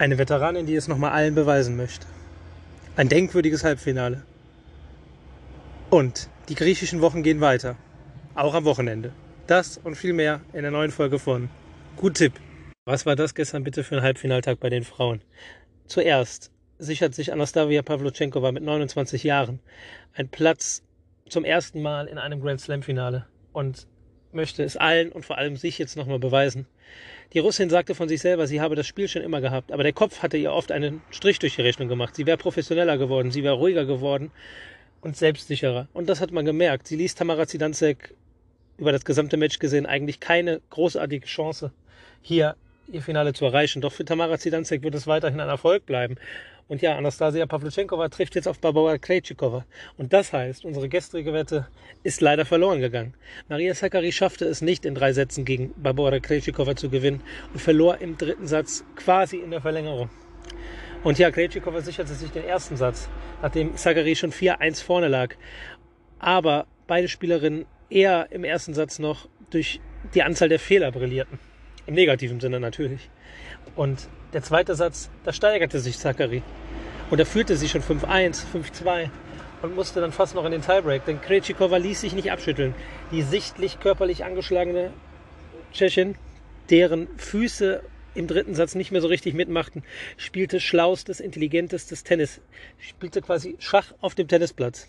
Eine Veteranin, die es nochmal allen beweisen möchte. Ein denkwürdiges Halbfinale. Und die griechischen Wochen gehen weiter. Auch am Wochenende. Das und viel mehr in der neuen Folge von Gut Tipp. Was war das gestern bitte für ein Halbfinaltag bei den Frauen? Zuerst sichert sich Anastasia Pawlutschenkova mit 29 Jahren einen Platz zum ersten Mal in einem Grand Slam Finale und möchte es allen und vor allem sich jetzt nochmal beweisen. Die Russin sagte von sich selber, sie habe das Spiel schon immer gehabt, aber der Kopf hatte ihr oft einen Strich durch die Rechnung gemacht. Sie wäre professioneller geworden, sie wäre ruhiger geworden und selbstsicherer. Und das hat man gemerkt. Sie ließ Tamara Zidansek über das gesamte Match gesehen eigentlich keine großartige Chance, hier ihr Finale zu erreichen. Doch für Tamara Zidansek wird es weiterhin ein Erfolg bleiben. Und ja, Anastasia Pawlutschenkova trifft jetzt auf Barbora Krejcikova. Und das heißt, unsere gestrige Wette ist leider verloren gegangen. Maria Sakkari schaffte es nicht, in 3 Sätzen gegen Barbora Krejcikova zu gewinnen und verlor im 3. Satz quasi in der Verlängerung. Und ja, Krejcikova sicherte sich den ersten Satz, nachdem Sakkari schon 4-1 vorne lag. Aber beide Spielerinnen eher im ersten Satz noch durch die Anzahl der Fehler brillierten. Im negativen Sinne natürlich. Und der zweite Satz, da steigerte sich Sakkari. Und da führte sie schon 5-1, 5-2 und musste dann fast noch in den Tiebreak. Denn Krejcikova ließ sich nicht abschütteln. Die sichtlich körperlich angeschlagene Tschechin, deren Füße im 3. Satz nicht mehr so richtig mitmachten, spielte schlaustes, intelligentestes Tennis. Spielte quasi Schach auf dem Tennisplatz.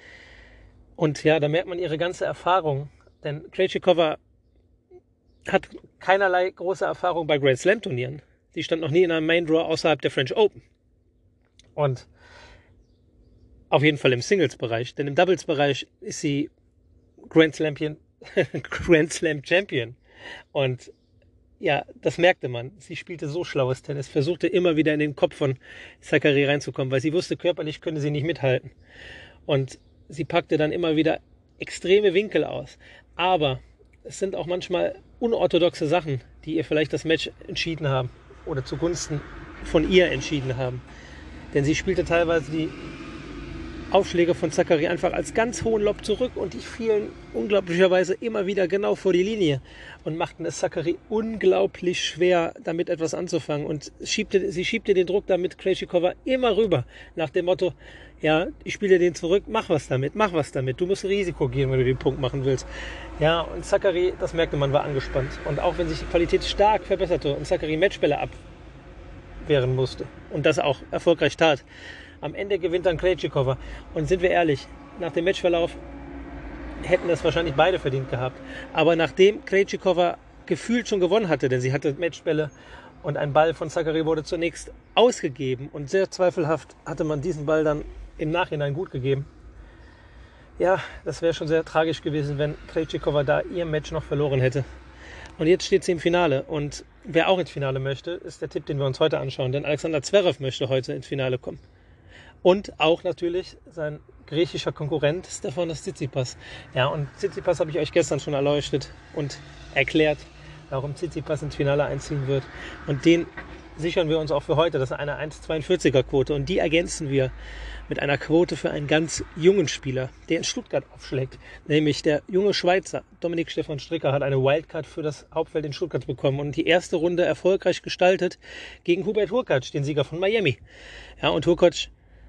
Und ja, da merkt man ihre ganze Erfahrung. Denn Krejcikova hat keinerlei große Erfahrung bei Grand Slam Turnieren. Sie stand noch nie in einem Main Draw außerhalb der French Open. Und auf jeden Fall im Singles-Bereich. Denn im Doubles-Bereich ist sie Grand Slam Champion. Und ja, das merkte man. Sie spielte so schlaues Tennis, versuchte immer wieder in den Kopf von Sakkari reinzukommen, weil sie wusste, körperlich könne sie nicht mithalten. Und sie packte dann immer wieder extreme Winkel aus. Aber es sind auch manchmal unorthodoxe Sachen, die ihr vielleicht das Match entschieden haben oder zugunsten von ihr entschieden haben. Denn sie spielte teilweise die Aufschläge von Sakkari einfach als ganz hohen Lob zurück und die fielen unglaublicherweise immer wieder genau vor die Linie und machten es Sakkari unglaublich schwer, damit etwas anzufangen. Und sie schiebte den Druck damit Krejcikova immer rüber, nach dem Motto, ja, ich spiele den zurück, mach was damit, du musst ein Risiko gehen, wenn du den Punkt machen willst. Ja, und Sakkari, das merkte man, war angespannt. Und auch wenn sich die Qualität stark verbesserte und Sakkari Matchbälle abwehren musste und das auch erfolgreich tat, am Ende gewinnt dann Krejcikova. Und sind wir ehrlich, nach dem Matchverlauf hätten das wahrscheinlich beide verdient gehabt. Aber nachdem Krejcikova gefühlt schon gewonnen hatte, denn sie hatte Matchbälle und ein Ball von Sakkari wurde zunächst ausgegeben und sehr zweifelhaft hatte man diesen Ball dann im Nachhinein gut gegeben. Ja, das wäre schon sehr tragisch gewesen, wenn Krejcikova da ihr Match noch verloren hätte. Und jetzt steht sie im Finale. Und wer auch ins Finale möchte, ist der Tipp, den wir uns heute anschauen. Denn Alexander Zverev möchte heute ins Finale kommen. Und auch natürlich sein griechischer Konkurrent Stefanos Tsitsipas. Ja, und Tsitsipas habe ich euch gestern schon erleuchtet und erklärt, warum Tsitsipas ins Finale einziehen wird. Und den sichern wir uns auch für heute. Das ist eine 1,42er Quote. Und die ergänzen wir mit einer Quote für einen ganz jungen Spieler, der in Stuttgart aufschlägt. Nämlich der junge Schweizer Dominik Stefan Stricker hat eine Wildcard für das Hauptfeld in Stuttgart bekommen und die erste Runde erfolgreich gestaltet gegen Hubert Hurkacz, den Sieger von Miami. Ja, und Hurkacz,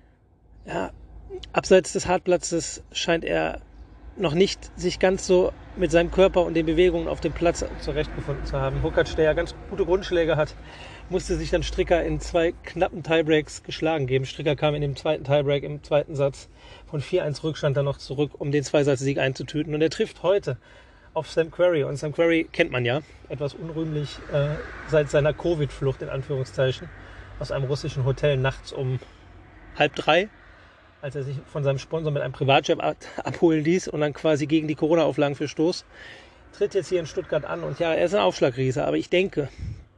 ja, abseits des Hartplatzes scheint er noch nicht sich ganz so mit seinem Körper und den Bewegungen auf dem Platz zurechtgefunden zu haben. Hurkacz, der ja ganz gute Grundschläge hat, musste sich dann Stricker in 2 knappen Tiebreaks geschlagen geben. Stricker kam in dem 2. Tiebreak im 2. Satz von 4-1 Rückstand dann noch zurück, um den 2-Satz-Sieg einzutüten. Und er trifft heute auf Sam Querrey. Und Sam Querrey kennt man ja, etwas unrühmlich seit seiner Covid-Flucht in Anführungszeichen aus einem russischen Hotel nachts um 2:30, als er sich von seinem Sponsor mit einem Privatjet abholen ließ und dann quasi gegen die Corona-Auflagen verstoß, tritt jetzt hier in Stuttgart an. Und ja, er ist ein Aufschlagriese, aber ich denke,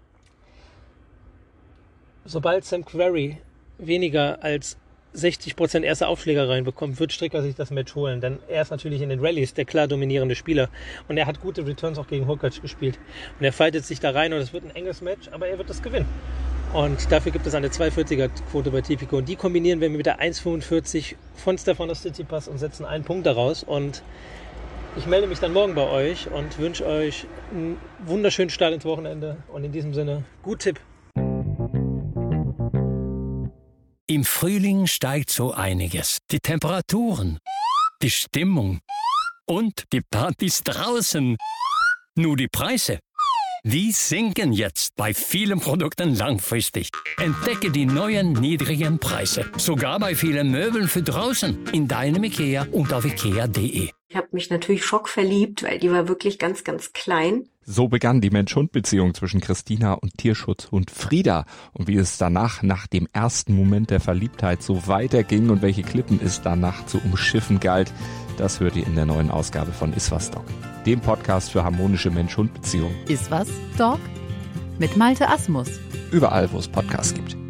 sobald Sam Querrey weniger als 60% erste Aufschläge reinbekommt, wird Stricker sich das Match holen. Denn er ist natürlich in den Rallyes der klar dominierende Spieler. Und er hat gute Returns auch gegen Hurkacz gespielt. Und er fightet sich da rein und es wird ein enges Match, aber er wird das gewinnen. Und dafür gibt es eine 2,40er Quote bei Tipico. Und die kombinieren wir mit der 1,45 von Stefanos Tsitsipas und setzen einen Punkt daraus. Und ich melde mich dann morgen bei euch und wünsche euch einen wunderschönen Start ins Wochenende. Und in diesem Sinne, gut Tipp. Im Frühling steigt so einiges. Die Temperaturen, die Stimmung und die Partys draußen. Nur die Preise, die sinken jetzt bei vielen Produkten langfristig. Entdecke die neuen niedrigen Preise. Sogar bei vielen Möbeln für draußen. In deinem IKEA und auf ikea.de. Ich habe mich natürlich schockverliebt, weil die war wirklich ganz, ganz klein. So begann die Mensch-Hund-Beziehung zwischen Christina und Tierschutzhund Frieda. Und wie es danach, nach dem ersten Moment der Verliebtheit, so weiterging und welche Klippen es danach zu umschiffen galt, das hört ihr in der neuen Ausgabe von Iswas Dog, dem Podcast für harmonische Mensch-Hund-Beziehungen. Iswas Dog? Mit Malte Asmus. Überall, wo es Podcasts gibt.